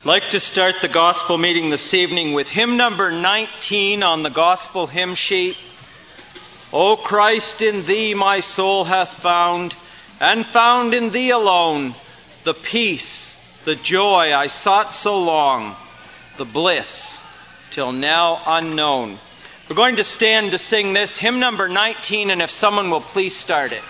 I'd like to start the gospel meeting this evening with hymn number 19 on the gospel hymn sheet. O Christ, in Thee my soul hath found, and found in Thee alone, the peace, the joy I sought so long, the bliss till now unknown. We're going to stand to sing this, hymn number 19, and if someone will please start it.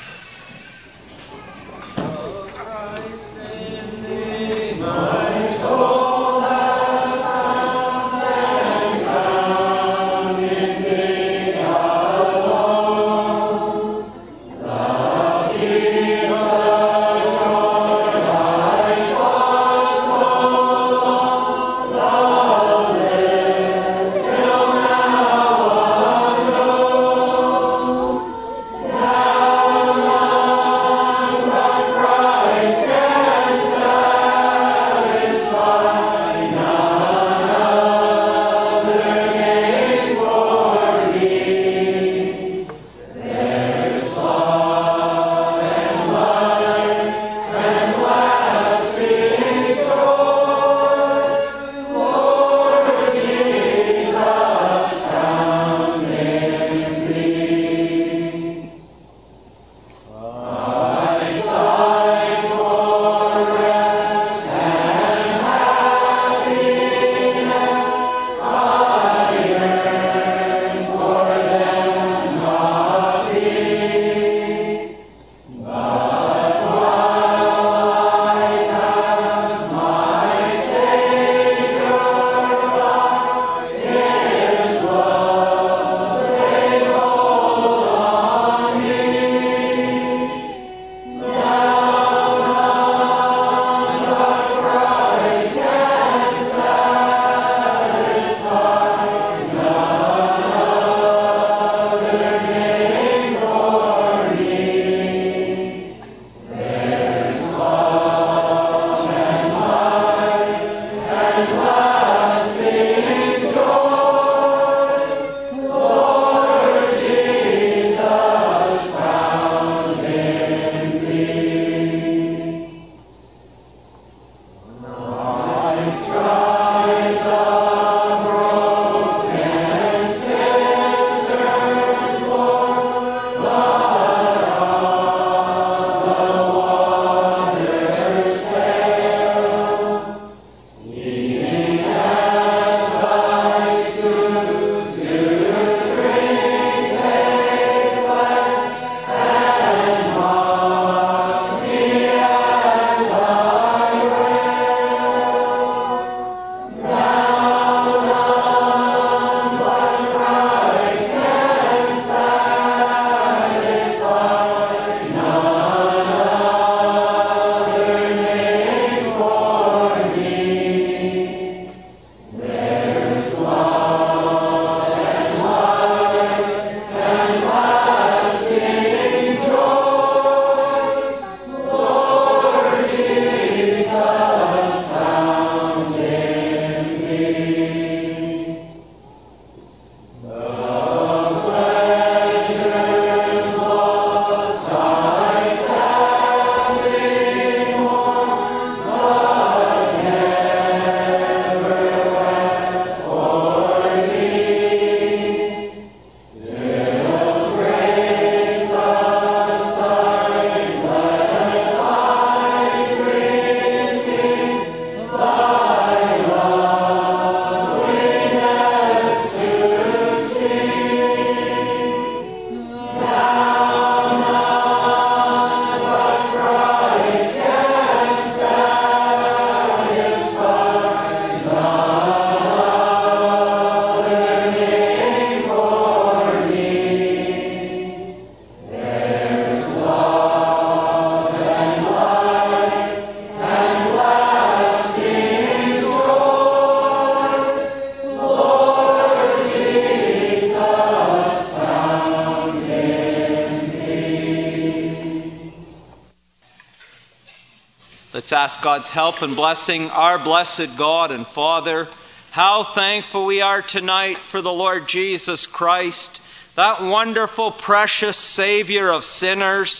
Let's ask God's help and blessing. Our blessed God and Father, how thankful we are tonight for the Lord Jesus Christ, that wonderful, precious Savior of sinners.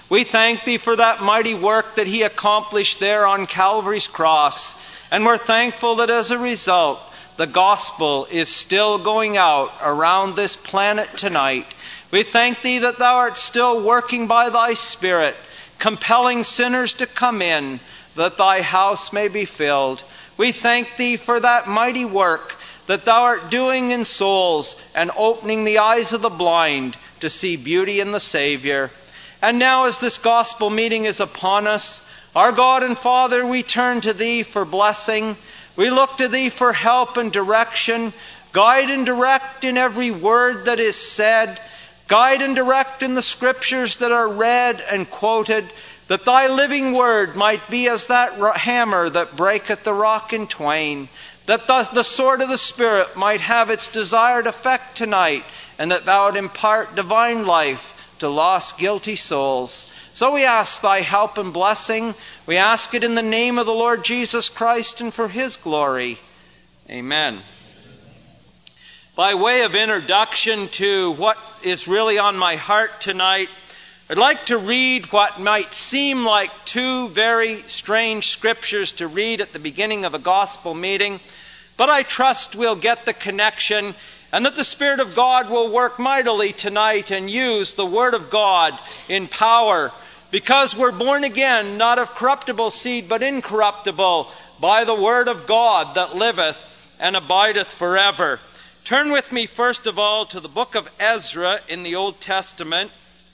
We thank Thee for that mighty work that He accomplished there on Calvary's cross. And we're thankful that as a result, the gospel is still going out around this planet tonight. We thank Thee that Thou art still working by Thy Spirit, compelling sinners to come in, that Thy house may be filled. We thank Thee for that mighty work that Thou art doing in souls and opening the eyes of the blind to see beauty in the Savior. And now as this gospel meeting is upon us, our God and Father, we turn to Thee for blessing. We look to Thee for help and direction. Guide and direct in every word that is said. Guide and direct in the scriptures that are read and quoted, that Thy living word might be as that hammer that breaketh the rock in twain, that thus the sword of the Spirit might have its desired effect tonight, and that Thou would impart divine life to lost, guilty souls. So we ask Thy help and blessing. We ask it in the name of the Lord Jesus Christ and for His glory. Amen. By way of introduction to what is really on my heart tonight, I'd like to read what might seem like two very strange scriptures to read at the beginning of a gospel meeting, but I trust we'll get the connection and that the Spirit of God will work mightily tonight and use the Word of God in power, because we're born again, not of corruptible seed, but incorruptible, by the Word of God that liveth and abideth forever. Turn with me first of all to the book of Ezra in the Old Testament.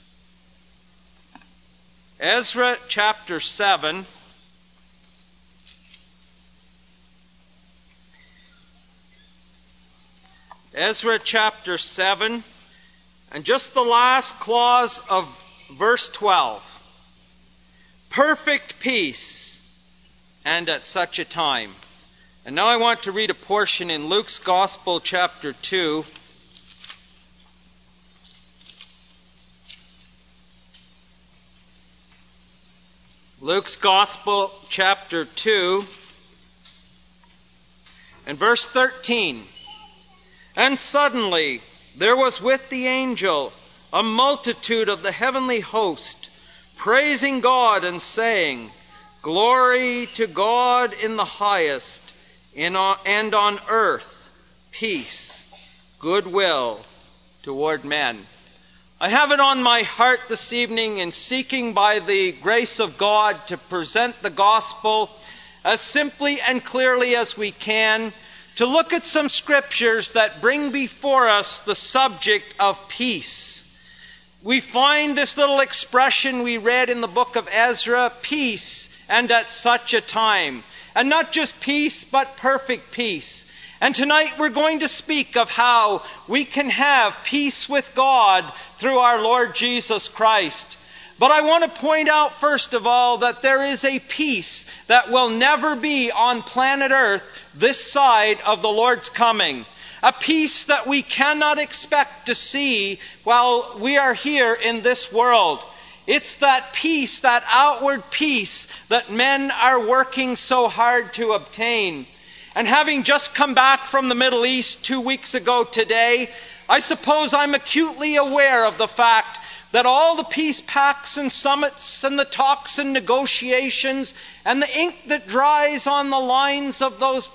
Ezra chapter 7. Ezra chapter 7, and just the last clause of verse 12. Perfect peace, and at such a time. And now I want to read a portion in Luke's Gospel chapter 2. Luke's Gospel chapter 2 and verse 13. And suddenly there was with the angel a multitude of the heavenly host, praising God and saying, Glory to God in the highest, and on earth peace, goodwill toward men. I have it on my heart this evening, in seeking by the grace of God to present the gospel as simply and clearly as we can, to look at some scriptures that bring before us the subject of peace. We find this little expression we read in the book of Ezra, peace, and at such a time. And not just peace, but perfect peace. And tonight we're going to speak of how we can have peace with God through our Lord Jesus Christ. But I want to point out first of all that there is a peace that will never be on planet Earth this side of the Lord's coming. A peace that we cannot expect to see while we are here in this world. It's that peace, that outward peace that men are working so hard to obtain. And having just come back from the Middle East 2 weeks ago today, I suppose I'm acutely aware of the fact that all the peace pacts and summits and the talks and negotiations and the ink that dries on the lines of those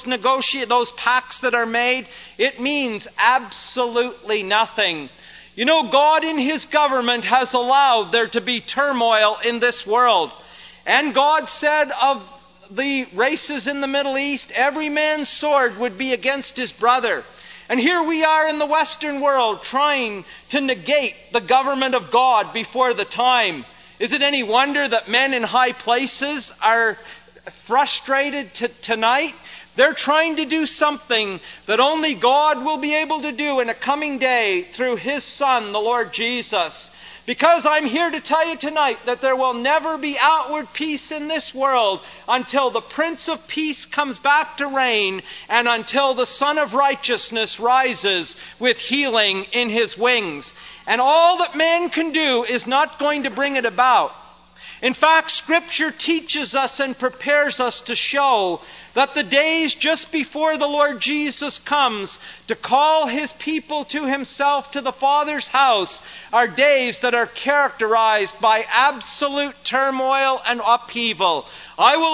pacts that are made, it means absolutely nothing. You know, God in His government has allowed there to be turmoil in this world. And God said of the races in the Middle East, every man's sword would be against his brother. And here we are in the Western world trying to negate the government of God before the time. Is it any wonder that men in high places are frustrated tonight? They're trying to do something that only God will be able to do in a coming day through His Son, the Lord Jesus. Because I'm here to tell you tonight that there will never be outward peace in this world until the Prince of Peace comes back to reign and until the Son of Righteousness rises with healing in His wings. And all that man can do is not going to bring it about. In fact, Scripture teaches us and prepares us to show that the days just before the Lord Jesus comes to call His people to Himself, to the Father's house, are days that are characterized by absolute turmoil and upheaval. I will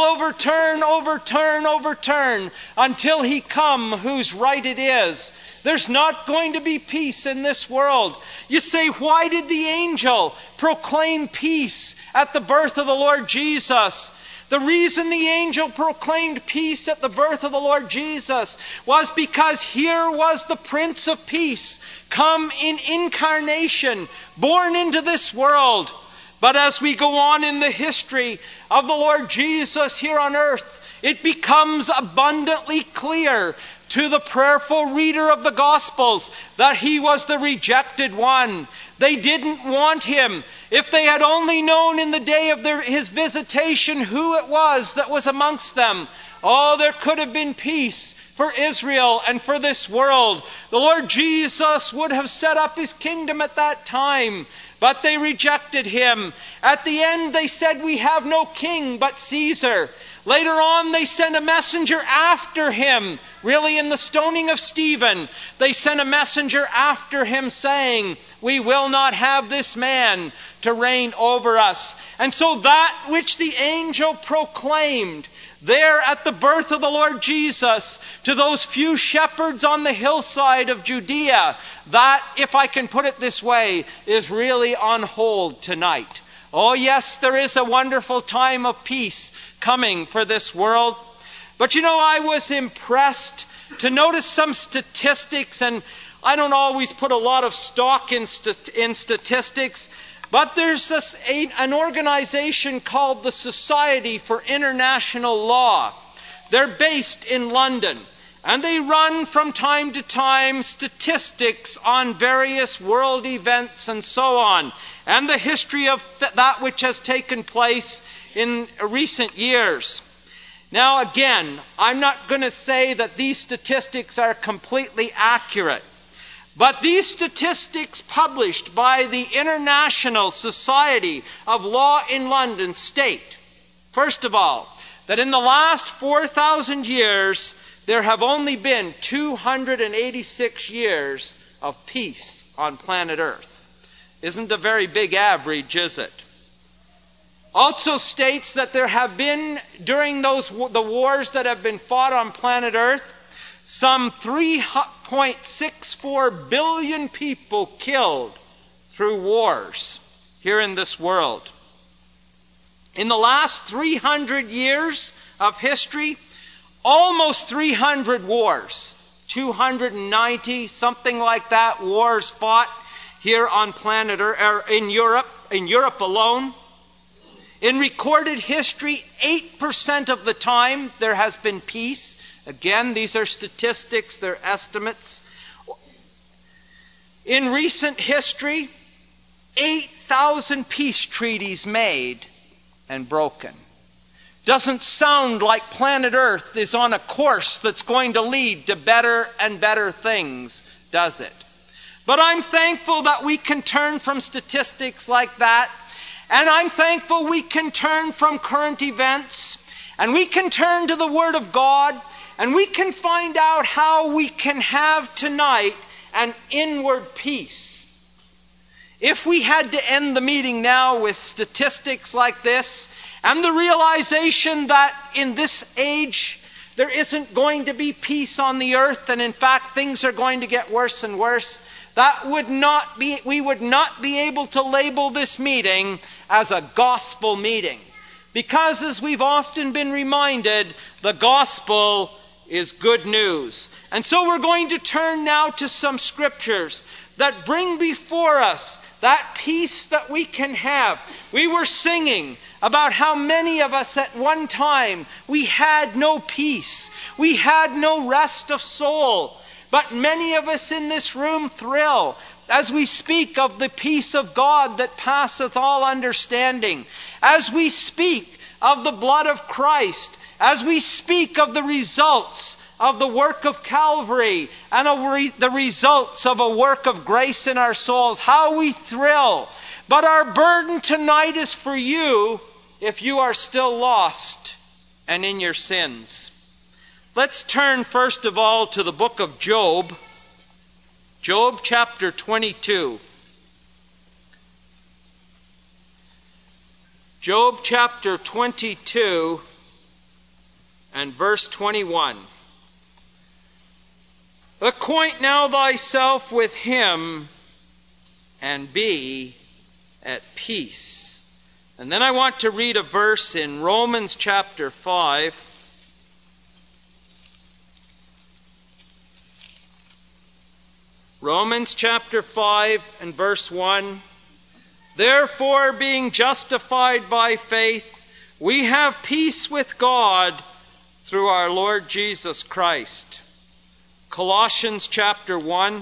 overturn until He come whose right it is. There's not going to be peace in this world. You say, why did the angel proclaim peace at the birth of the Lord Jesus? The reason the angel proclaimed peace at the birth of the Lord Jesus was because here was the Prince of Peace, come in incarnation, born into this world. But as we go on in the history of the Lord Jesus here on earth, it becomes abundantly clear to the prayerful reader of the Gospels that He was the rejected one. They didn't want Him. If they had only known in the day of His visitation who it was that was amongst them, there could have been peace for Israel and for this world. The Lord Jesus would have set up His kingdom at that time, but they rejected Him. At the end they said, we have no king but Caesar. Later on, they sent a messenger after Him. Really, in the stoning of Stephen, they sent a messenger after Him saying, we will not have this man to reign over us. And so that which the angel proclaimed there at the birth of the Lord Jesus to those few shepherds on the hillside of Judea, that, if I can put it this way, is really on hold tonight. Oh yes, there is a wonderful time of peace coming for this world. But I was impressed to notice some statistics, and I don't always put a lot of stock in statistics, but there's an organization called the Society for International Law. They're based in London, and they run from time to time statistics on various world events and so on, and the history of that which has taken place in recent years. Now again, I'm not going to say that these statistics are completely accurate, but these statistics published by the International Society of Law in London state, first of all, that in the last 4,000 years, there have only been 286 years of peace on planet Earth. Isn't a very big average, is it? Also states that there have been, during the wars that have been fought on planet Earth, some 3.64 billion people killed through wars here in this world. In the last 300 years of history, almost 300 wars, 290, something like that, wars fought here on planet Earth, or in Europe alone. In recorded history, 8% of the time there has been peace. Again, these are statistics, they're estimates. In recent history, 8,000 peace treaties made and broken. Doesn't sound like planet Earth is on a course that's going to lead to better and better things, does it? But I'm thankful that we can turn from statistics like that, and I'm thankful we can turn from current events, and we can turn to the Word of God, and we can find out how we can have tonight an inward peace. If we had to end the meeting now with statistics like this, and the realization that in this age there isn't going to be peace on the earth, and in fact things are going to get worse and worse, we would not be able to label this meeting as a gospel meeting. Because as we've often been reminded, the gospel is good news. And so we're going to turn now to some scriptures that bring before us that peace that we can have. We were singing about how many of us at one time, we had no peace. We had no rest of soul. But many of us in this room thrill as we speak of the peace of God that passeth all understanding. As we speak of the blood of Christ. As we speak of the results of the work of Calvary and the results of a work of grace in our souls. How we thrill. But our burden tonight is for you if you are still lost and in your sins. Let's turn first of all to the book of Job. Job chapter 22. Job chapter 22 and verse 21. Acquaint now thyself with him and be at peace. And then I want to read a verse in Romans chapter 5. Romans chapter 5 and verse 1. Therefore, being justified by faith, we have peace with God through our Lord Jesus Christ. Colossians chapter 1.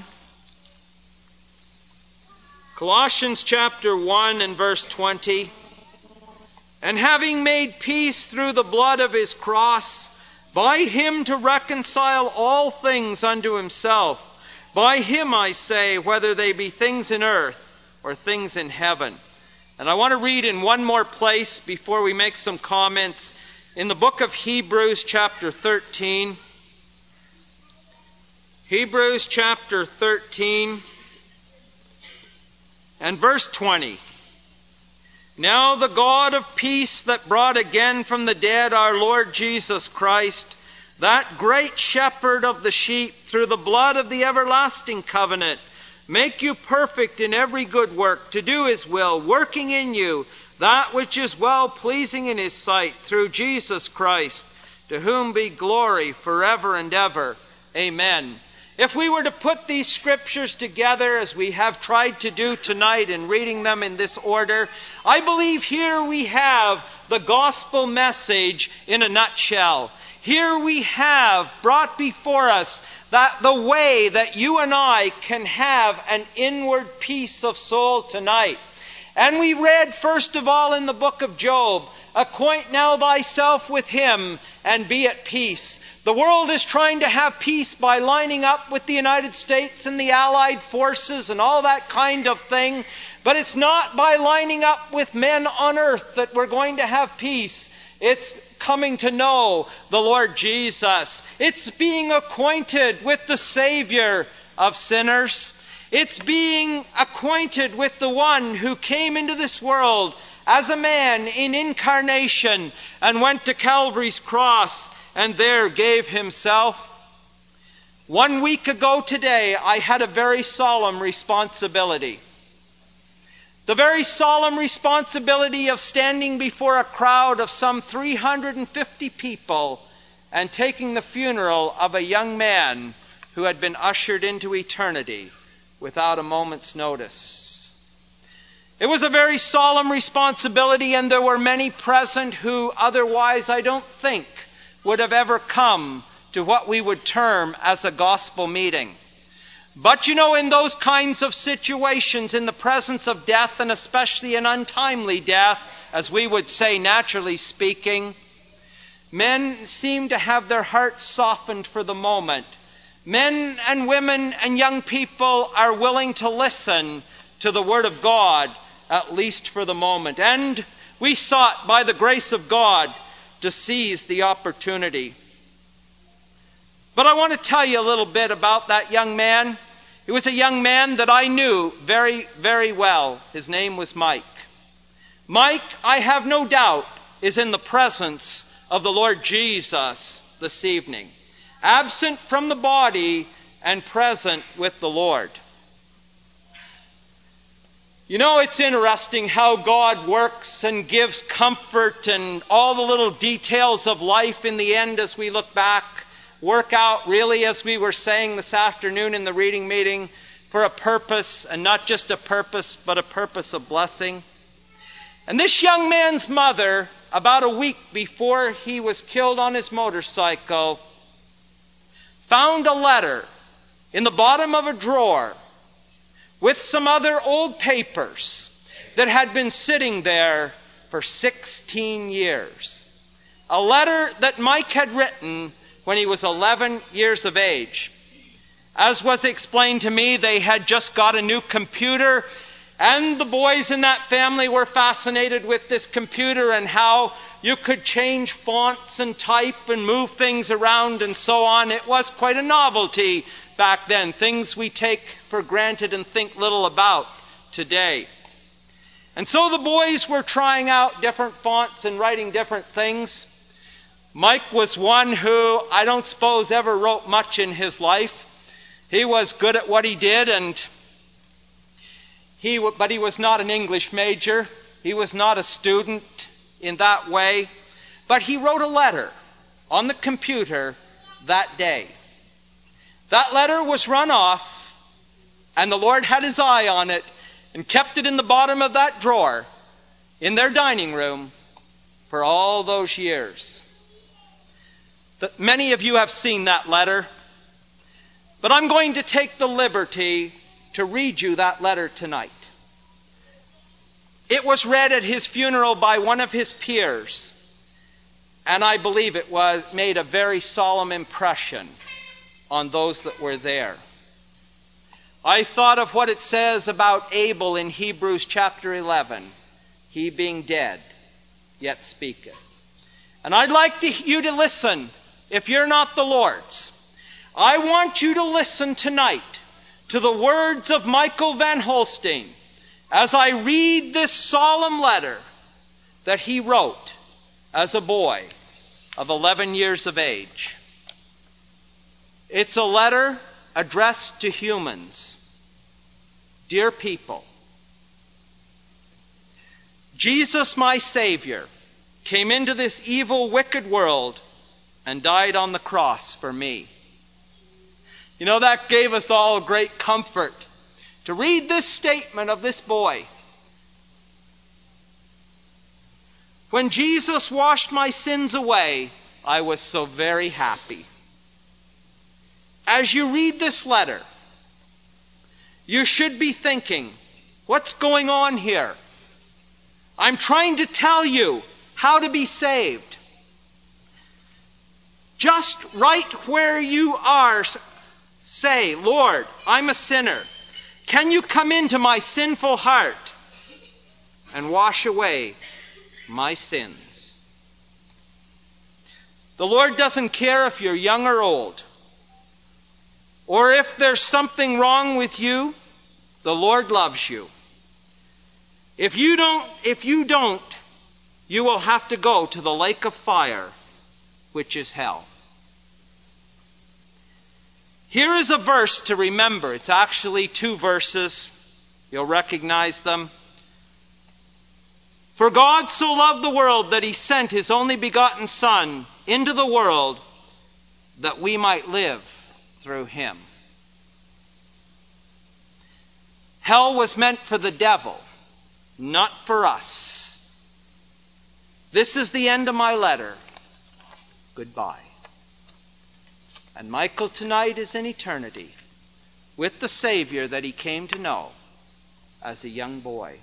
Colossians chapter 1 and verse 20. And having made peace through the blood of his cross, by him to reconcile all things unto himself. By him, I say, whether they be things in earth or things in heaven. And I want to read in one more place before we make some comments. In the book of Hebrews chapter 13. Hebrews chapter 13 and verse 20. Now the God of peace that brought again from the dead our Lord Jesus Christ, that great shepherd of the sheep, through the blood of the everlasting covenant, make you perfect in every good work, to do his will, working in you that which is well pleasing in his sight, through Jesus Christ, to whom be glory forever and ever. Amen. If we were to put these scriptures together as we have tried to do tonight in reading them in this order, I believe here we have the gospel message in a nutshell. Here we have brought before us that the way that you and I can have an inward peace of soul tonight. And we read first of all in the book of Job, acquaint now thyself with him and be at peace. The world is trying to have peace by lining up with the United States and the Allied forces and all that kind of thing. But it's not by lining up with men on earth that we're going to have peace. It's coming to know the Lord Jesus. It's being acquainted with the Savior of sinners. It's being acquainted with the one who came into this world as a man in incarnation and went to Calvary's cross and there gave himself. 1 week ago today, I had a very solemn responsibility. The very solemn responsibility of standing before a crowd of some 350 people and taking the funeral of a young man who had been ushered into eternity without a moment's notice. It was a very solemn responsibility, and there were many present who otherwise, I don't think, would have ever come to what we would term as a gospel meeting. But you know, in those kinds of situations, in the presence of death, and especially an untimely death, as we would say naturally speaking, men seem to have their hearts softened for the moment. Men and women and young people are willing to listen to the Word of God, at least for the moment. And we sought, by the grace of God, to seize the opportunity. But I want to tell you a little bit about that young man. He was a young man that I knew very, very well. His name was Mike. Mike, I have no doubt, is in the presence of the Lord Jesus this evening. Absent from the body and present with the Lord. You know, it's interesting how God works and gives comfort, and all the little details of life in the end as we look back work out really, as we were saying this afternoon in the reading meeting, for a purpose, and not just a purpose, but a purpose of blessing. And this young man's mother, about a week before he was killed on his motorcycle, found a letter in the bottom of a drawer with some other old papers that had been sitting there for 16 years. A letter that Mike had written when he was 11 years of age. As was explained to me, they had just got a new computer, And the boys in that family were fascinated with this computer and how you could change fonts and type and move things around and so on. It was quite a novelty back then, things we take for granted and think little about today. And so the boys were trying out different fonts and writing different things. Mike was one who I don't suppose ever wrote much in his life. He was good at what he did, but he was not an English major. He was not a student in that way. But he wrote a letter on the computer that day. That letter was run off, and the Lord had his eye on it and kept it in the bottom of that drawer in their dining room for all those years. Many of you have seen that letter, but I'm going to take the liberty to read you that letter tonight. It was read at his funeral by one of his peers, and I believe it made a very solemn impression on those that were there. I thought of what it says about Abel in Hebrews chapter 11, he being dead, yet speaketh. And I'd like you to listen, if you're not the Lord's. I want you to listen tonight to the words of Michael Van Holstein as I read this solemn letter that he wrote as a boy of 11 years of age. It's a letter addressed to humans. Dear people, Jesus, my Savior, came into this evil, wicked world and died on the cross for me. You know, that gave us all great comfort to read this statement of this boy. When Jesus washed my sins away, I was so very happy. As you read this letter, you should be thinking, what's going on here? I'm trying to tell you how to be saved. Just right where you are, say, Lord, I'm a sinner. Can you come into my sinful heart and wash away my sins? The Lord doesn't care if you're young or old, or if there's something wrong with you. The Lord loves you. If you don't, you will have to go to the lake of fire, which is hell. Here is a verse to remember. It's actually 2 verses. You'll recognize them. For God so loved the world that he sent his only begotten Son into the world that we might live through him. Hell was meant for the devil, not for us. This is the end of my letter. Goodbye. And Michael tonight is in eternity with the Savior that he came to know as a young boy.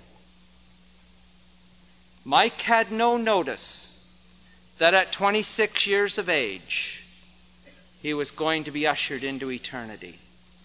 Mike had no notice that at 26 years of age, he was going to be ushered into eternity.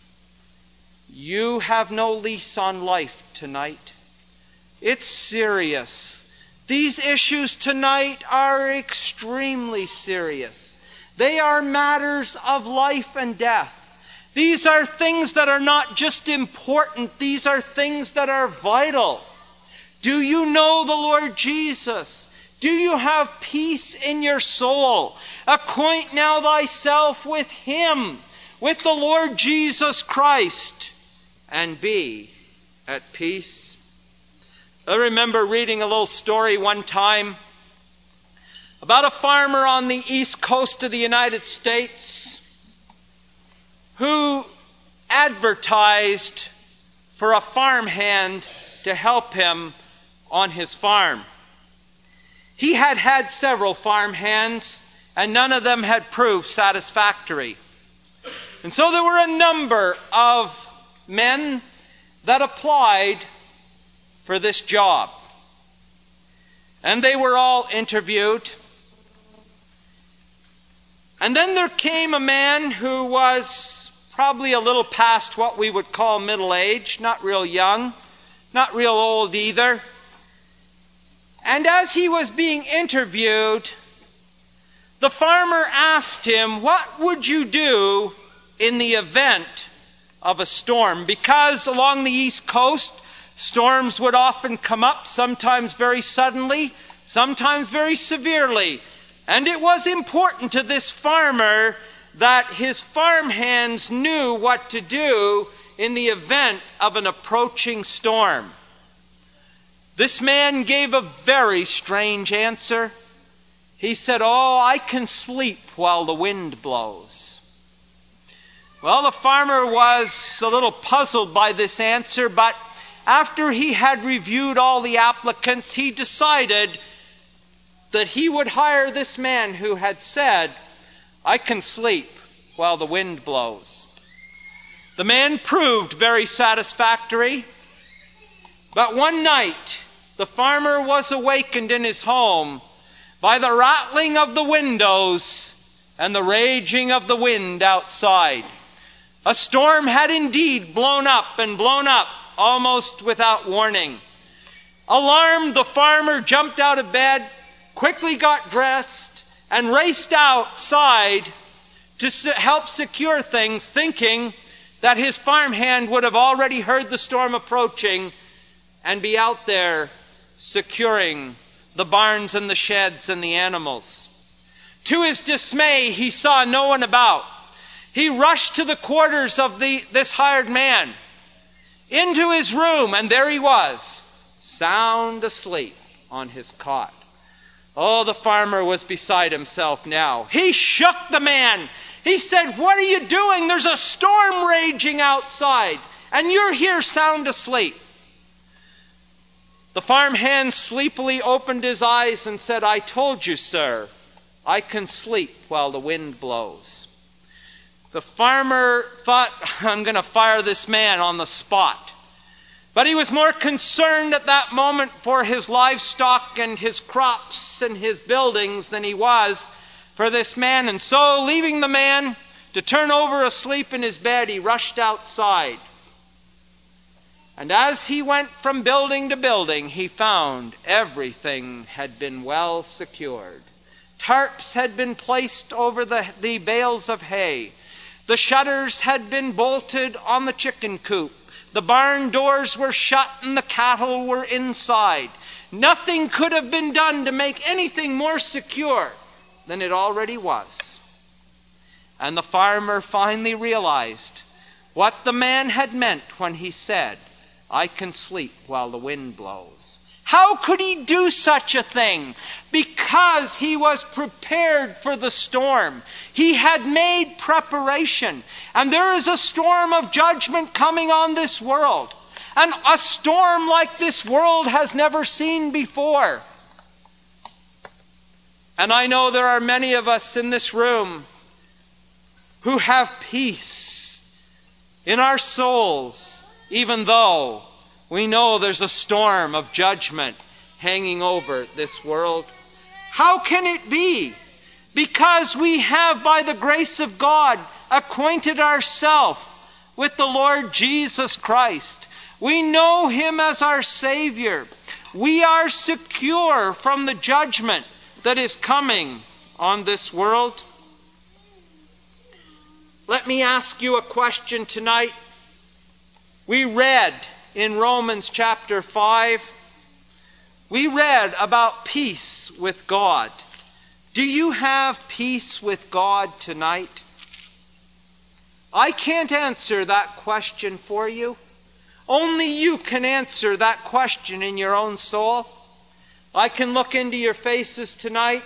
You have no lease on life tonight. It's serious. These issues tonight are extremely serious. They are matters of life and death. These are things that are not just important. These are things that are vital. Do you know the Lord Jesus? Do you have peace in your soul? Acquaint now thyself with him, with the Lord Jesus Christ, and be at peace. I remember reading a little story one time about a farmer on the east coast of the United States who advertised for a farmhand to help him on his farm. He had had several farmhands, and none of them had proved satisfactory. And so there were a number of men that applied for this job. And they were all interviewed. And then there came a man who was probably a little past what we would call middle age, not real young, not real old either. And as he was being interviewed, the farmer asked him, what would you do in the event of a storm? Because along the East Coast, storms would often come up, sometimes very suddenly, sometimes very severely. And it was important to this farmer that his farmhands knew what to do in the event of an approaching storm. This man gave a very strange answer. He said, I can sleep while the wind blows. Well, the farmer was a little puzzled by this answer, but after he had reviewed all the applicants, he decided that he would hire this man who had said, I can sleep while the wind blows. The man proved very satisfactory, but one night the farmer was awakened in his home by the rattling of the windows and the raging of the wind outside. A storm had indeed blown up almost without warning. Alarmed, the farmer jumped out of bed, quickly got dressed, and raced outside to help secure things, thinking that his farmhand would have already heard the storm approaching and be out there securing the barns and the sheds and the animals. To his dismay, he saw no one about. He rushed to the quarters of this hired man, into his room, and there he was, sound asleep on his cot. The farmer was beside himself now. He shook the man. He said, what are you doing? There's a storm raging outside, and you're here sound asleep. The farmhand sleepily opened his eyes and said, I told you, sir, I can sleep while the wind blows. The farmer thought, I'm going to fire this man on the spot. But he was more concerned at that moment for his livestock and his crops and his buildings than he was for this man. And so, leaving the man to turn over asleep in his bed, he rushed outside. And as he went from building to building, he found everything had been well secured. Tarps had been placed over the bales of hay. The shutters had been bolted on the chicken coop. The barn doors were shut and the cattle were inside. Nothing could have been done to make anything more secure than it already was. And the farmer finally realized what the man had meant when he said, I can sleep while the wind blows. How could he do such a thing? Because he was prepared for the storm. He had made preparation. And there is a storm of judgment coming on this world. And a storm like this world has never seen before. And I know there are many of us in this room who have peace in our souls, even though we know there's a storm of judgment hanging over this world. How can it be? Because we have, by the grace of God, acquainted ourselves with the Lord Jesus Christ. We know Him as our Savior. We are secure from the judgment that is coming on this world. Let me ask you a question tonight. We read in Romans chapter 5, we read about peace with God. Do you have peace with God tonight? I can't answer that question for you. Only you can answer that question in your own soul. I can look into your faces tonight.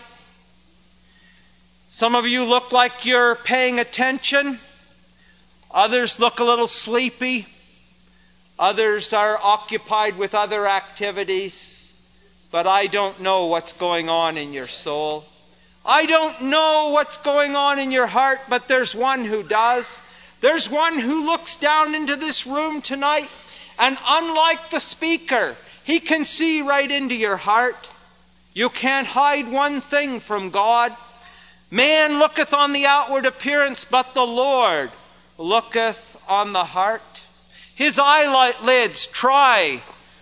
Some of you look like you're paying attention. Others look a little sleepy. Others are occupied with other activities. But I don't know what's going on in your soul. I don't know what's going on in your heart, but there's one who does. There's one who looks down into this room tonight, and unlike the speaker, he can see right into your heart. You can't hide one thing from God. Man looketh on the outward appearance, but the Lord looketh on the heart. His eyelids try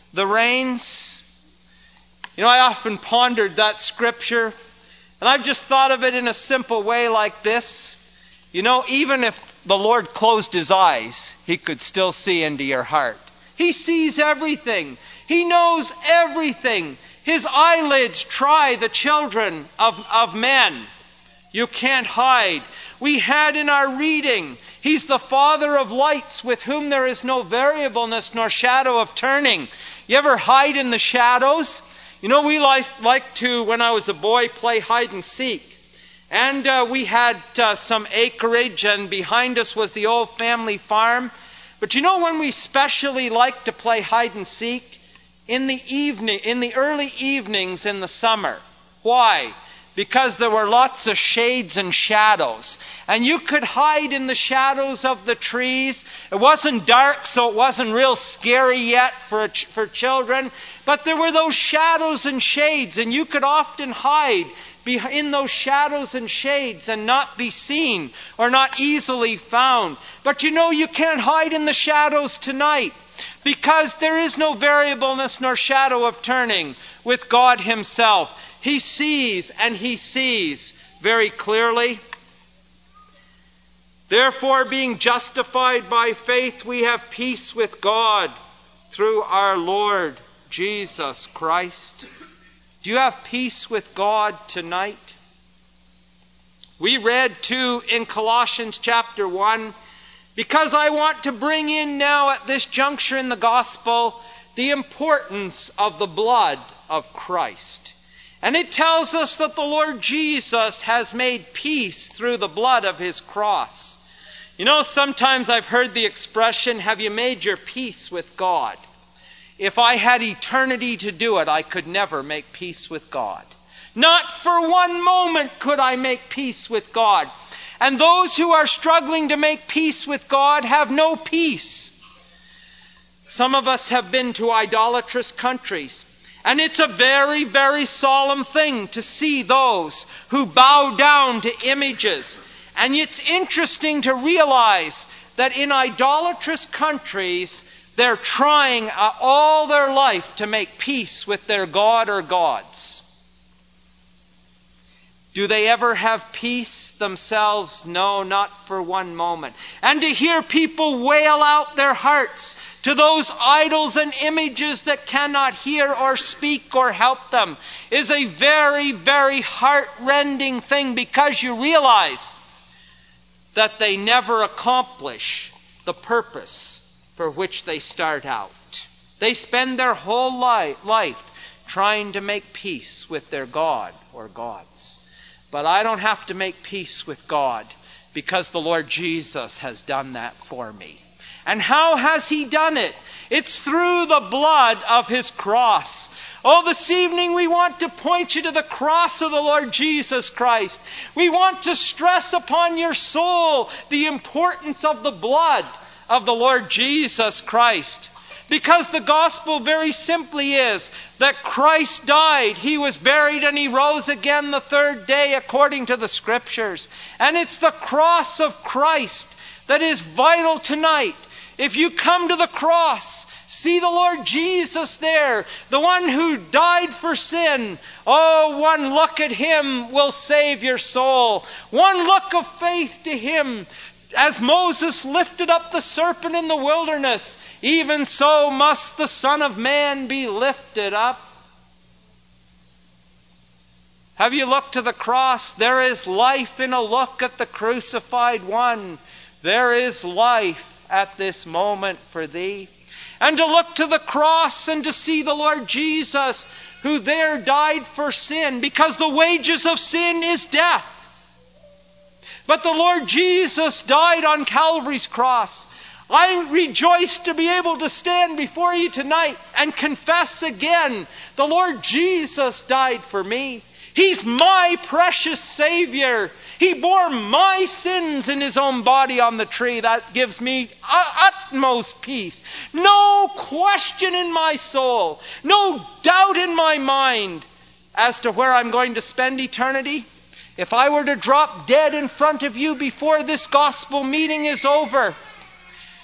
the rains. You know, I often pondered that scripture, and I've just thought of it in a simple way like this. You know, even if the Lord closed his eyes, he could still see into your heart. He sees everything. He knows everything. His eyelids try the children of men. You can't hide. We had in our reading, he's the Father of lights, with whom there is no variableness nor shadow of turning. You ever hide in the shadows? You know, we like to, when I was a boy, play hide and seek. And we had some acreage, and behind us was the old family farm. But you know when we specially liked to play hide and seek? In the early evenings in the summer. Why? Because there were lots of shades and shadows. And you could hide in the shadows of the trees. It wasn't dark, so it wasn't real scary yet for children. But there were those shadows and shades, and you could often hide in those shadows and shades and not be seen or not easily found. But you know, you can't hide in the shadows tonight, because there is no variableness nor shadow of turning with God himself. He sees, and he sees very clearly. Therefore, being justified by faith, we have peace with God through our Lord Jesus Christ. Do you have peace with God tonight? We read too in Colossians chapter 1, because I want to bring in now at this juncture in the gospel the importance of the blood of Christ. And it tells us that the Lord Jesus has made peace through the blood of his cross. You know, sometimes I've heard the expression, have you made your peace with God? If I had eternity to do it, I could never make peace with God. Not for one moment could I make peace with God. And those who are struggling to make peace with God have no peace. Some of us have been to idolatrous countries. And it's a very, very solemn thing to see those who bow down to images. And it's interesting to realize that in idolatrous countries, they're trying all their life to make peace with their god or gods. Do they ever have peace themselves? No, not for one moment. And to hear people wail out their hearts to those idols and images that cannot hear or speak or help them is a very, very heart-rending thing, because you realize that they never accomplish the purpose for which they start out. They spend their whole life trying to make peace with their god or gods. But I don't have to make peace with God, because the Lord Jesus has done that for me. And how has he done it? It's through the blood of his cross. Oh, this evening we want to point you to the cross of the Lord Jesus Christ. We want to stress upon your soul the importance of the blood of the Lord Jesus Christ. Because the gospel very simply is that Christ died, he was buried, and he rose again the third day according to the Scriptures. And it's the cross of Christ that is vital tonight. If you come to the cross, see the Lord Jesus there, the one who died for sin. Oh, one look at him will save your soul. One look of faith to him. As Moses lifted up the serpent in the wilderness, even so must the Son of Man be lifted up. Have you looked to the cross? There is life in a look at the crucified one. There is life at this moment for thee. And to look to the cross and to see the Lord Jesus, who there died for sin, because the wages of sin is death. But the Lord Jesus died on Calvary's cross. I rejoice to be able to stand before you tonight and confess again, the Lord Jesus died for me. He's my precious Savior. He bore my sins in his own body on the tree. That gives me utmost peace. No question in my soul, no doubt in my mind as to where I'm going to spend eternity. If I were to drop dead in front of you before this gospel meeting is over,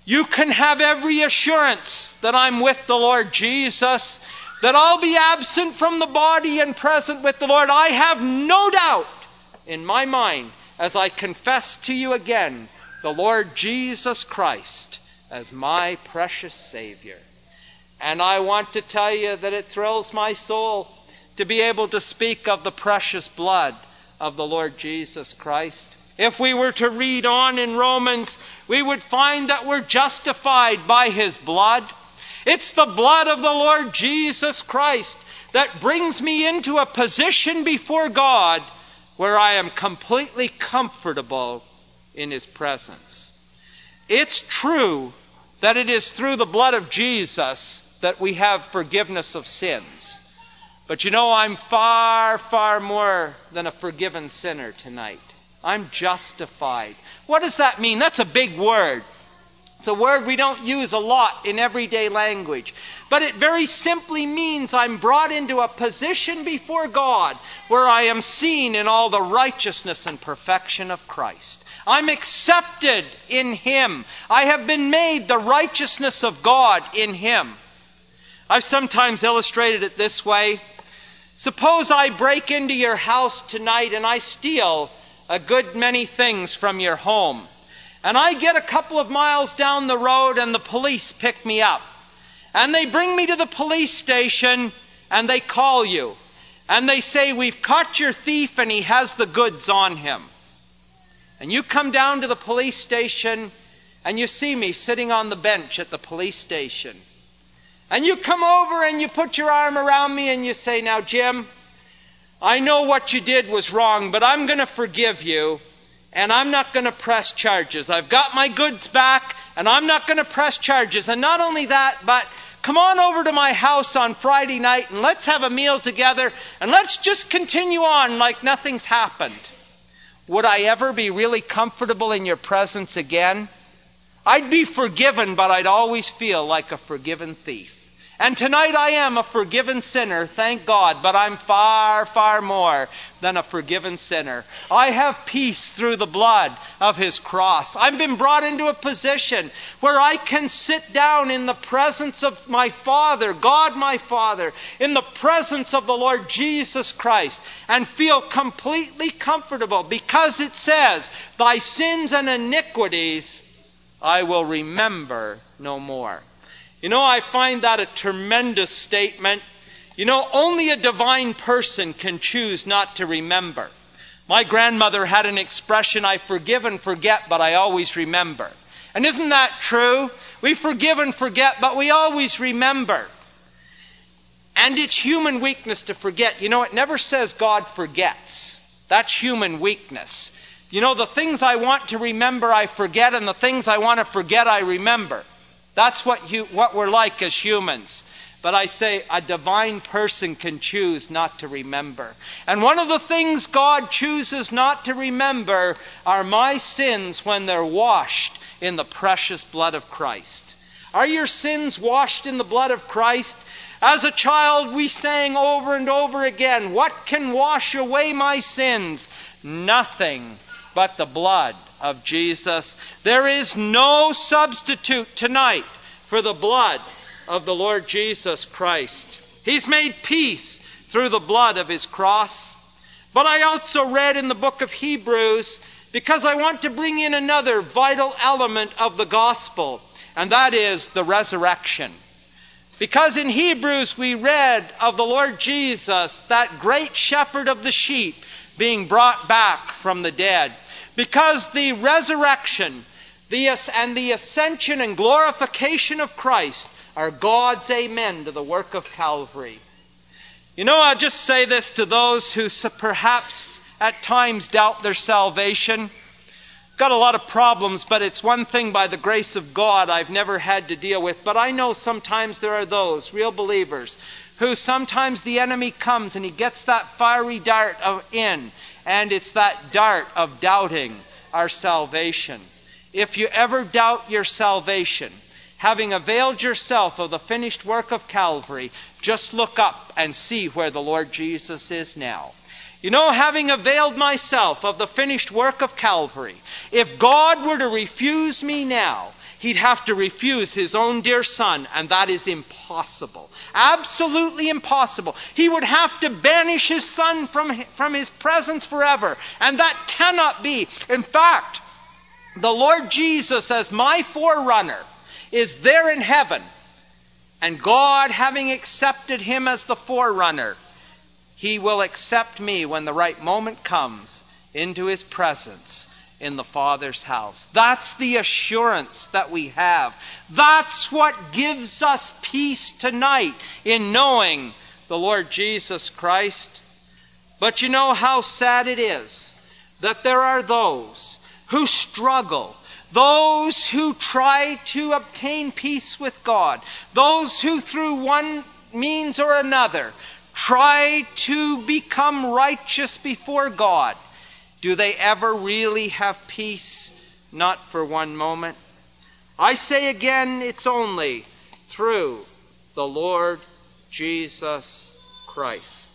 You can have every assurance that I'm with the Lord Jesus, that I'll be absent from the body and present with the Lord. I have no doubt in my mind as I confess to you again the Lord Jesus Christ as my precious Savior. And I want to tell you that it thrills my soul to be able to speak of the precious blood of the Lord Jesus Christ. If we were to read on in Romans, we would find that we're justified by His blood. It's the blood of the Lord Jesus Christ that brings me into a position before God where I am completely comfortable in His presence. It's true that it is through the blood of Jesus that we have forgiveness of sins. But you know, I'm far, far more than a forgiven sinner tonight. I'm justified. What does that mean? That's a big word. It's a word we don't use a lot in everyday language. But it very simply means I'm brought into a position before God where I am seen in all the righteousness and perfection of Christ. I'm accepted in Him. I have been made the righteousness of God in Him. I've sometimes illustrated it this way. Suppose I break into your house tonight and I steal a good many things from your home. And I get a couple of miles down the road and the police pick me up. And they bring me to the police station and they call you. And they say, we've caught your thief and he has the goods on him. And you come down to the police station and you see me sitting on the bench at the police station. And you come over and you put your arm around me and you say, now Jim, I know what you did was wrong, but I'm going to forgive you and I'm not going to press charges. I've got my goods back and I'm not going to press charges. And not only that, but come on over to my house on Friday night and let's have a meal together and let's just continue on like nothing's happened. Would I ever be really comfortable in your presence again? I'd be forgiven, but I'd always feel like a forgiven thief. And tonight I am a forgiven sinner, thank God, but I'm far, far more than a forgiven sinner. I have peace through the blood of His cross. I've been brought into a position where I can sit down in the presence of my Father, God my Father, in the presence of the Lord Jesus Christ, and feel completely comfortable because it says, thy sins and iniquities I will remember no more. You know, I find that a tremendous statement. You know, only a divine person can choose not to remember. My grandmother had an expression, I forgive and forget, but I always remember. And isn't that true? We forgive and forget, but we always remember. And it's human weakness to forget. You know, it never says God forgets. That's human weakness. You know, the things I want to remember, I forget, and the things I want to forget, I remember. That's what we're like as humans. But I say a divine person can choose not to remember. And one of the things God chooses not to remember are my sins when they're washed in the precious blood of Christ. Are your sins washed in the blood of Christ? As a child, we sang over and over again, what can wash away my sins? Nothing but the blood of Jesus. There is no substitute tonight for the blood of the Lord Jesus Christ. He's made peace through the blood of His cross. But I also read in the book of Hebrews, because I want to bring in another vital element of the gospel, and that is the resurrection. Because in Hebrews we read of the Lord Jesus, that great shepherd of the sheep, being brought back from the dead. Because the resurrection and the ascension and glorification of Christ are God's amen to the work of Calvary. You know, I'll just say this to those who perhaps at times doubt their salvation. Got a lot of problems, but it's one thing by the grace of God I've never had to deal with. But I know sometimes there are those, real believers, who sometimes the enemy comes and he gets that fiery dart in. And it's that dart of doubting our salvation. If you ever doubt your salvation, having availed yourself of the finished work of Calvary, just look up and see where the Lord Jesus is now. You know, having availed myself of the finished work of Calvary, if God were to refuse me now, he'd have to refuse his own dear son, and that is impossible. Absolutely impossible. He would have to banish his son from his presence forever, and that cannot be. In fact, the Lord Jesus, as my forerunner, is there in heaven, and God, having accepted him as the forerunner, he will accept me when the right moment comes into his presence in the Father's house. That's the assurance that we have. That's what gives us peace tonight in knowing the Lord Jesus Christ. But you know how sad it is that there are those who struggle, those who try to obtain peace with God, those who through one means or another try to become righteous before God. Do they ever really have peace? Not for one moment. I say again, it's only through the Lord Jesus Christ.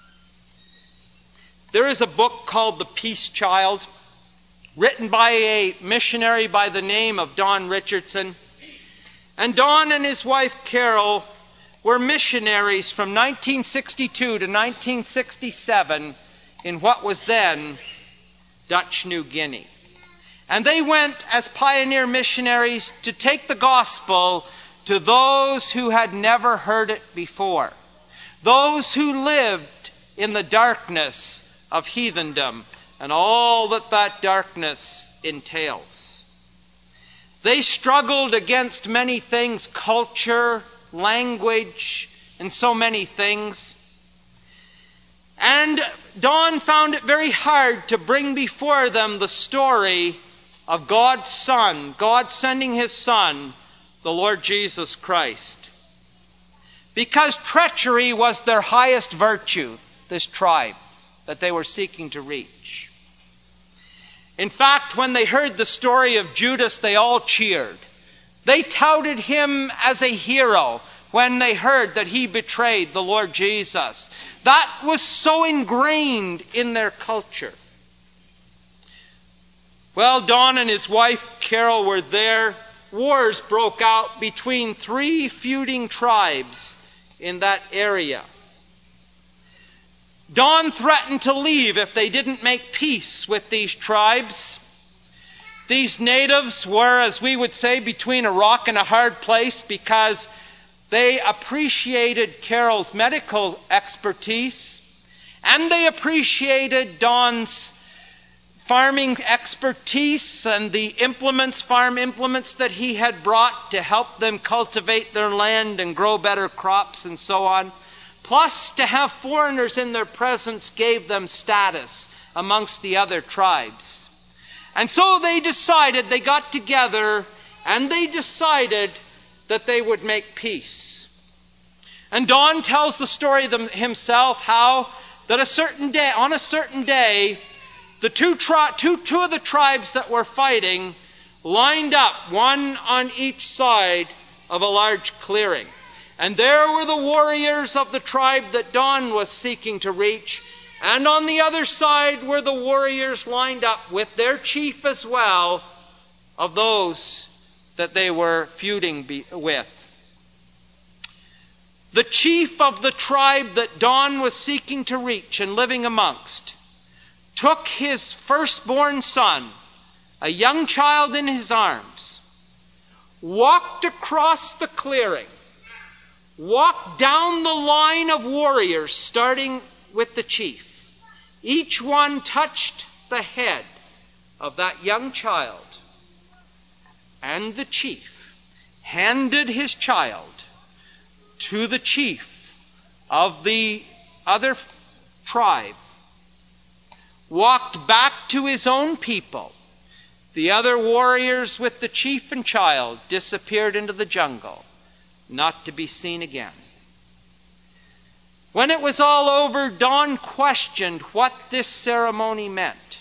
There is a book called The Peace Child, written by a missionary by the name of Don Richardson. And Don and his wife Carol were missionaries from 1962 to 1967 in what was then Dutch New Guinea. And they went as pioneer missionaries to take the gospel to those who had never heard it before, those who lived in the darkness of heathendom and all that that darkness entails. They struggled against many things, culture, language, and so many things. And Don found it very hard to bring before them the story of God's Son, God sending his Son, the Lord Jesus Christ. Because treachery was their highest virtue, this tribe that they were seeking to reach. In fact, when they heard the story of Judas, they all cheered. They touted him as a hero when they heard that he betrayed the Lord Jesus. That was so ingrained in their culture. Well, Don and his wife Carol were there. Wars broke out between 3 feuding tribes in that area. Don threatened to leave if they didn't make peace with these tribes. These natives were, as we would say, between a rock and a hard place because they appreciated Carol's medical expertise and they appreciated Don's farming expertise and the farm implements that he had brought to help them cultivate their land and grow better crops and so on. Plus, to have foreigners in their presence gave them status amongst the other tribes. And so they got together and they decided that they would make peace. And Don tells the story himself how that on a certain day, the two of the tribes that were fighting lined up, one on each side of a large clearing. And there were the warriors of the tribe that Don was seeking to reach. And on the other side were the warriors lined up with their chief as well of those that they were feuding with. The chief of the tribe that Don was seeking to reach and living amongst took his firstborn son, a young child in his arms, walked across the clearing, walked down the line of warriors starting with the chief. Each one touched the head of that young child, and the chief handed his child to the chief of the other tribe, walked back to his own people. The other warriors with the chief and child disappeared into the jungle, not to be seen again. When it was all over, Don questioned what this ceremony meant.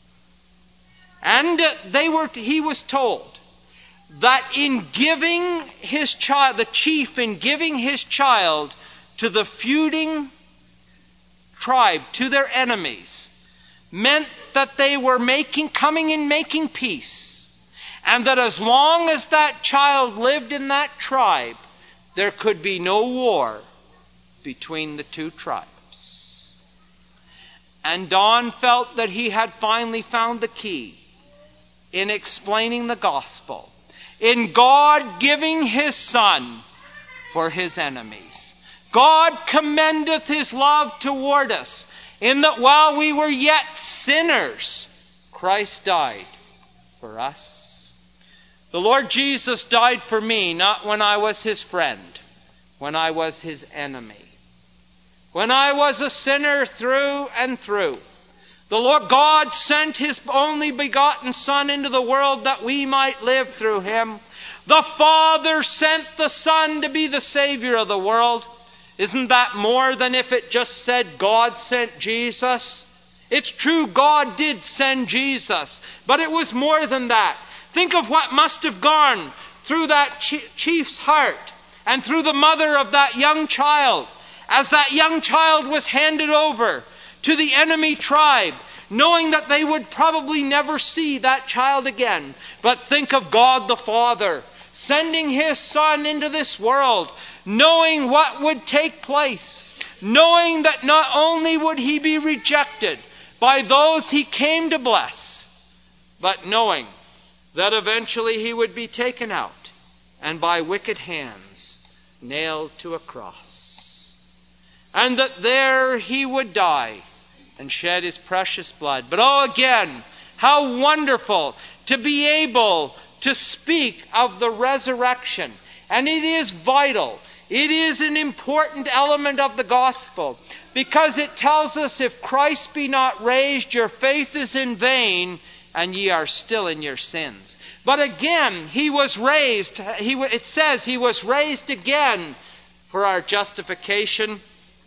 And he was told that in giving his child, the chief in giving his child to the feuding tribe, to their enemies, meant that they were making peace. and that as long as that child lived in that tribe, there could be no war between the two tribes. And Don felt that he had finally found the key in explaining the gospel, in God giving His Son for His enemies. God commendeth His love toward us, in that while we were yet sinners, Christ died for us. The Lord Jesus died for me, not when I was His friend, when I was His enemy. When I was a sinner through and through. The Lord God sent His only begotten Son into the world that we might live through Him. The Father sent the Son to be the Savior of the world. Isn't that more than if it just said God sent Jesus? It's true, God did send Jesus, but it was more than that. Think of what must have gone through that chief's heart and through the mother of that young child as that young child was handed over to the enemy tribe, knowing that they would probably never see that child again. But think of God the Father sending His Son into this world, knowing what would take place, knowing that not only would He be rejected by those He came to bless, but knowing that eventually He would be taken out and by wicked hands nailed to a cross. And that there He would die and shed His precious blood. But oh, again, how wonderful to be able to speak of the resurrection. And it is vital. It is an important element of the gospel, because it tells us, if Christ be not raised, your faith is in vain, and ye are still in your sins. But again, He was raised. It says He was raised again for our justification.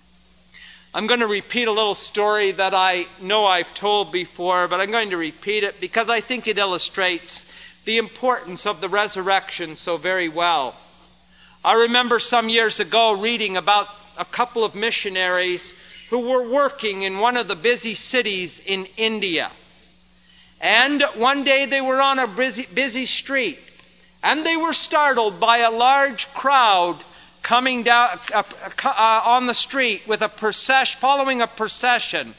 I'm going to repeat a little story that I know I've told before, but I'm going to repeat it because I think it illustrates the importance of the resurrection so very well. I remember some years ago reading about a couple of missionaries who were working in one of the busy cities in India. And one day they were on a busy street, and they were startled by a large crowd coming down on the street with a procession, following a procession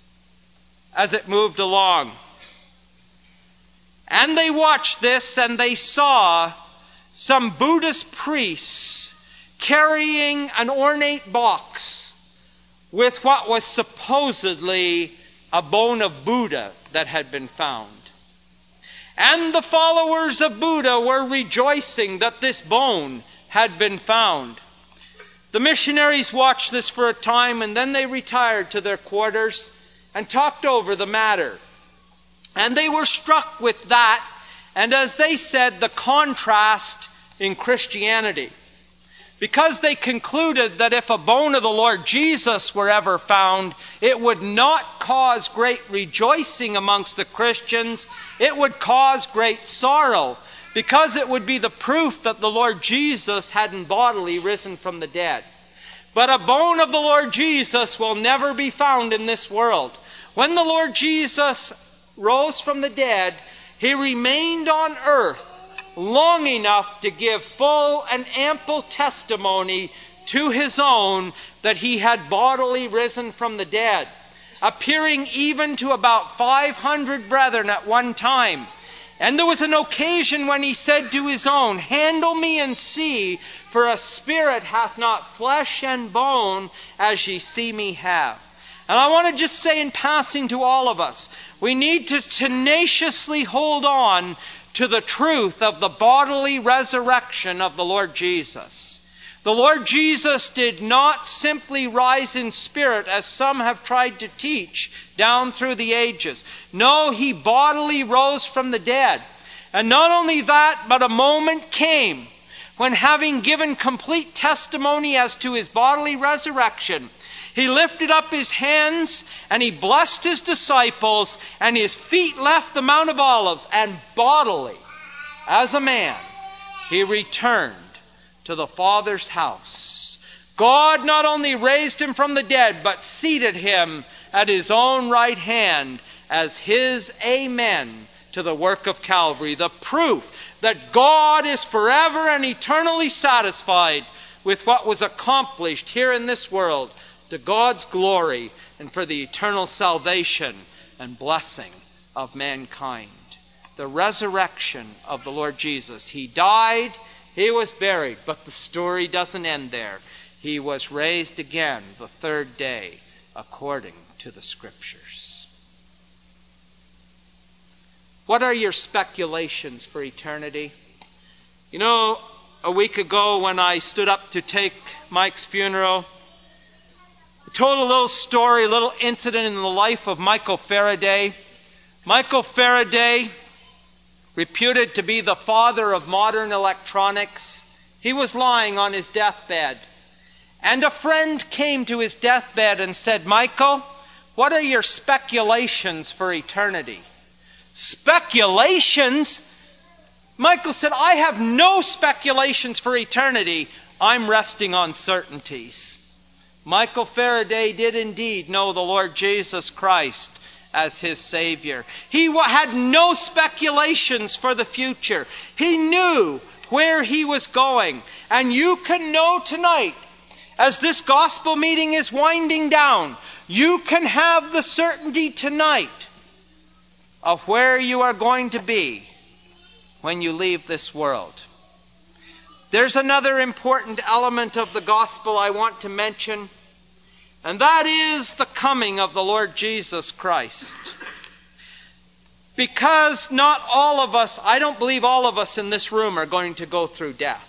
as it moved along. And they watched this, and they saw some Buddhist priests carrying an ornate box with what was supposedly a bone of Buddha that had been found. And the followers of Buddha were rejoicing that this bone had been found. The missionaries watched this for a time, and then they retired to their quarters and talked over the matter. And they were struck with that, and as they said, the contrast in Christianity. Because they concluded that if a bone of the Lord Jesus were ever found, it would not cause great rejoicing amongst the Christians. It would cause great sorrow, because it would be the proof that the Lord Jesus hadn't bodily risen from the dead. But a bone of the Lord Jesus will never be found in this world. When the Lord Jesus rose from the dead, He remained on earth long enough to give full and ample testimony to His own that He had bodily risen from the dead, appearing even to about 500 brethren at one time. And there was an occasion when He said to His own, "Handle me and see, for a spirit hath not flesh and bone, as ye see me have." And I want to just say in passing to all of us, we need to tenaciously hold on to the truth of the bodily resurrection of the Lord Jesus. The Lord Jesus did not simply rise in spirit, as some have tried to teach down through the ages. No, He bodily rose from the dead. And not only that, but a moment came when, having given complete testimony as to His bodily resurrection, He lifted up His hands and He blessed His disciples, and His feet left the Mount of Olives, and bodily, as a man, He returned to the Father's house. God not only raised Him from the dead, but seated Him at His own right hand as His Amen to the work of Calvary, the proof that God is forever and eternally satisfied with what was accomplished here in this world to God's glory and for the eternal salvation and blessing of mankind. The resurrection of the Lord Jesus. He died, He was buried, but the story doesn't end there. He was raised again the third day according to the Scriptures. What are your speculations for eternity? You know, a week ago when I stood up to take Mike's funeral, I told a little story, a little incident in the life of Michael Faraday. Michael Faraday, reputed to be the father of modern electronics, he was lying on his deathbed. And a friend came to his deathbed and said, "Michael, what are your speculations for eternity?" Speculations? Michael said, "I have no speculations for eternity. I'm resting on certainties." Michael Faraday did indeed know the Lord Jesus Christ as his Savior. He had no speculations for the future. He knew where he was going. And you can know tonight, as this gospel meeting is winding down, you can have the certainty tonight of where you are going to be when you leave this world. There's another important element of the gospel I want to mention, and that is the coming of the Lord Jesus Christ. Because not all of us, I don't believe all of us in this room are going to go through death.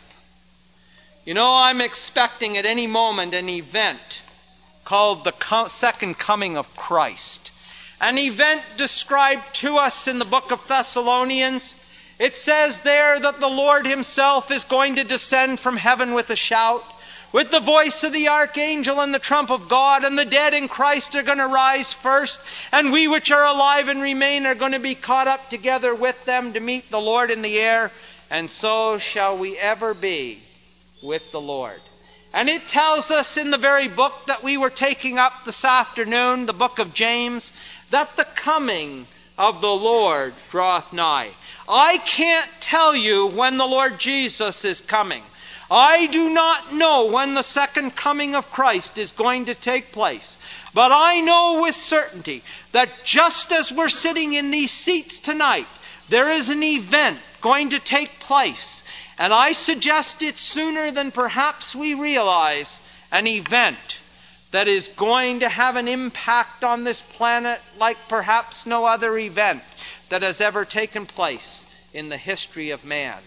You know, I'm expecting at any moment an event called the second coming of Christ. An event described to us in the book of Thessalonians. It says there that the Lord Himself is going to descend from heaven with a shout, with the voice of the archangel and the trump of God, and the dead in Christ are going to rise first, and we which are alive and remain are going to be caught up together with them to meet the Lord in the air, and so shall we ever be with the Lord. And it tells us in the very book that we were taking up this afternoon, the book of James, that the coming of the Lord draweth nigh. I can't tell you when the Lord Jesus is coming. I do not know when the second coming of Christ is going to take place. But I know with certainty that just as we're sitting in these seats tonight, there is an event going to take place. And I suggest it's sooner than perhaps we realize, an event that is going to have an impact on this planet like perhaps no other event that has ever taken place in the history of man.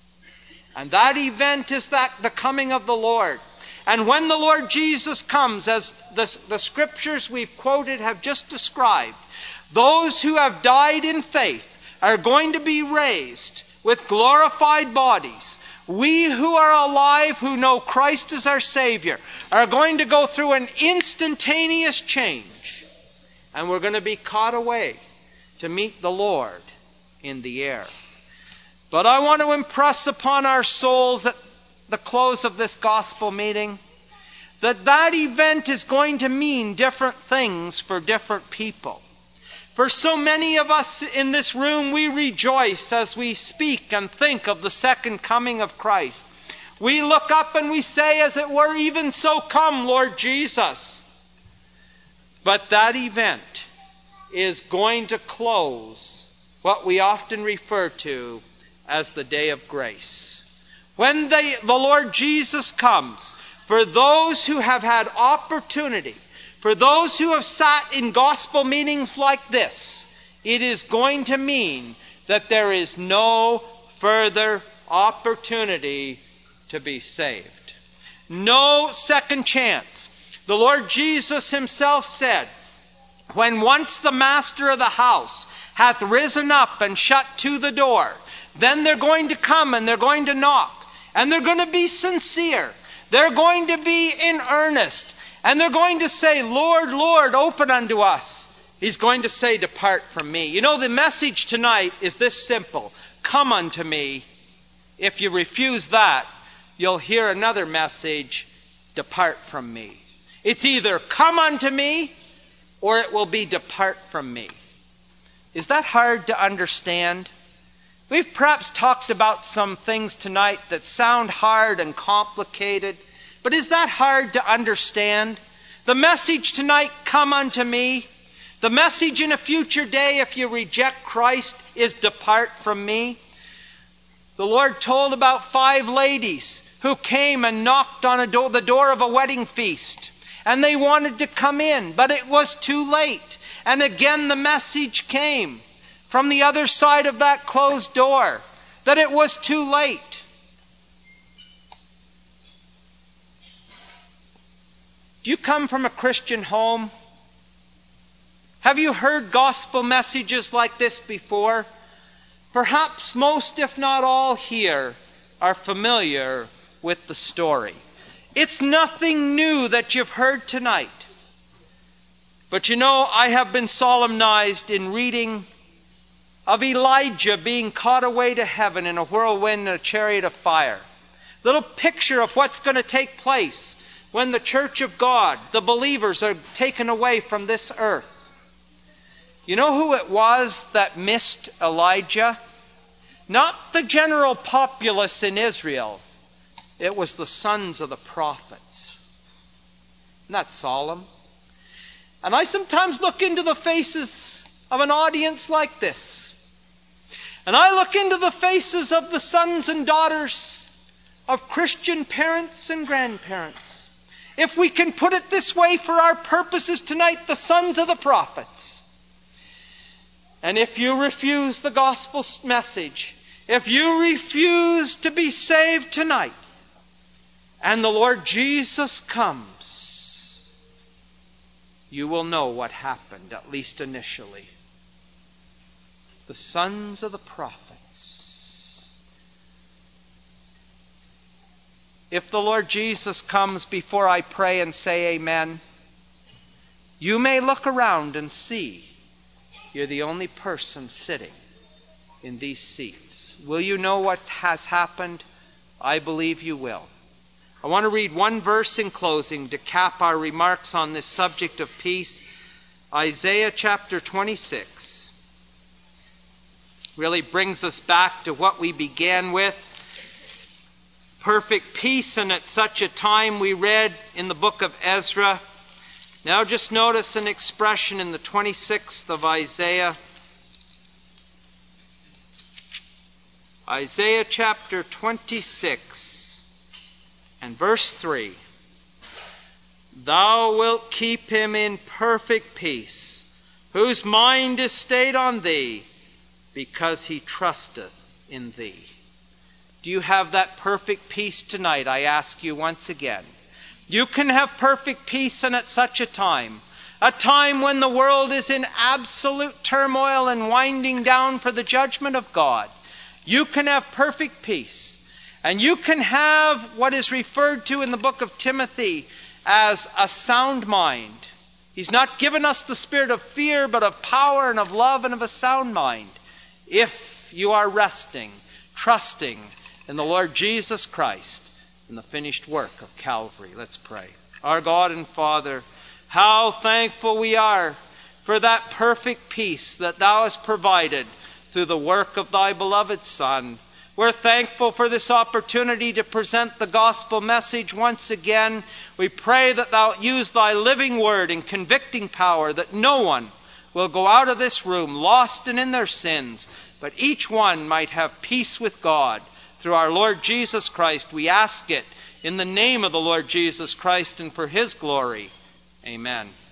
And that event is the coming of the Lord. And when the Lord Jesus comes, as the scriptures we've quoted have just described, those who have died in faith are going to be raised with glorified bodies. We who are alive, who know Christ as our Savior, are going to go through an instantaneous change. And we're going to be caught away to meet the Lord in the air. But I want to impress upon our souls at the close of this gospel meeting that event is going to mean different things for different people. For so many of us in this room, we rejoice as we speak and think of the second coming of Christ. We look up and we say, as it were, "Even so come, Lord Jesus." But that event is going to close what we often refer to as the day of grace. When the Lord Jesus comes, for those who have had opportunity, for those who have sat in gospel meetings like this, it is going to mean that there is no further opportunity to be saved. No second chance. The Lord Jesus Himself said, "When once the master of the house hath risen up and shut to the door, then they're going to come and they're going to knock. And they're going to be sincere. They're going to be in earnest. And they're going to say, 'Lord, Lord, open unto us.' He's going to say, 'Depart from me.'" You know, the message tonight is this simple: "Come unto me." If you refuse that, you'll hear another message: "Depart from me." It's either come unto me or it will be depart from me. Is that hard to understand? We've perhaps talked about some things tonight that sound hard and complicated, but is that hard to understand? The message tonight, come unto me. The message in a future day, if you reject Christ, is depart from me. The Lord told about 5 ladies who came and knocked on the door of a wedding feast. And they wanted to come in, but it was too late. And again the message came from the other side of that closed door that it was too late. Do you come from a Christian home? Have you heard gospel messages like this before? Perhaps most, if not all, here are familiar with the story. It's nothing new that you've heard tonight. But you know, I have been solemnized in reading of Elijah being caught away to heaven in a whirlwind and a chariot of fire. Little picture of what's going to take place when the church of God, the believers, are taken away from this earth. You know who it was that missed Elijah? Not the general populace in Israel. It was the sons of the prophets. Isn't that solemn? And I sometimes look into the faces of an audience like this. And I look into the faces of the sons and daughters of Christian parents and grandparents. If we can put it this way for our purposes tonight, the sons of the prophets. And if you refuse the gospel message, if you refuse to be saved tonight, and the Lord Jesus comes, you will know what happened, at least initially. The sons of the prophets. If the Lord Jesus comes before I pray and say amen, you may look around and see you're the only person sitting in these seats. Will you know what has happened? I believe you will. I want to read one verse in closing to cap our remarks on this subject of peace. Isaiah chapter 26 really brings us back to what we began with. Perfect peace, and at such a time we read in the book of Ezra. Now just notice an expression in the 26th of Isaiah. Isaiah chapter 26. And verse 3, Thou wilt keep him in perfect peace, whose mind is stayed on thee, because he trusteth in thee. Do you have that perfect peace tonight? I ask you once again. You can have perfect peace, and at such a time when the world is in absolute turmoil and winding down for the judgment of God, you can have perfect peace. And you can have what is referred to in the book of Timothy as a sound mind. He's not given us the spirit of fear, but of power and of love and of a sound mind. If you are resting, trusting in the Lord Jesus Christ and the finished work of Calvary. Let's pray. Our God and Father, how thankful we are for that perfect peace that Thou hast provided through the work of Thy beloved Son. We're thankful for this opportunity to present the gospel message once again. We pray that Thou use Thy living word in convicting power, that no one will go out of this room lost and in their sins, but each one might have peace with God. Through our Lord Jesus Christ, we ask it in the name of the Lord Jesus Christ and for His glory. Amen.